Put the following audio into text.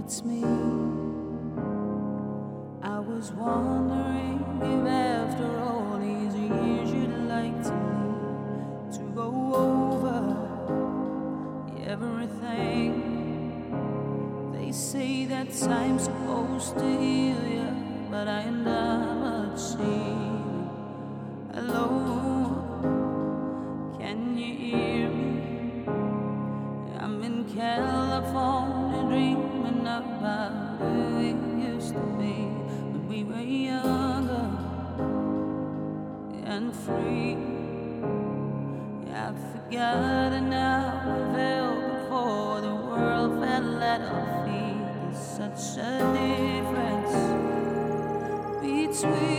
it's me. I was wondering if after all these years you'd like to go over everything. They say that time's supposed to heal you, but I ain't done much seeing. Hello, can you hear me? I'm in California dreaming about who we used to be when we were younger and free. I've forgotten how I felt before the world fell at our feet. There's such a difference between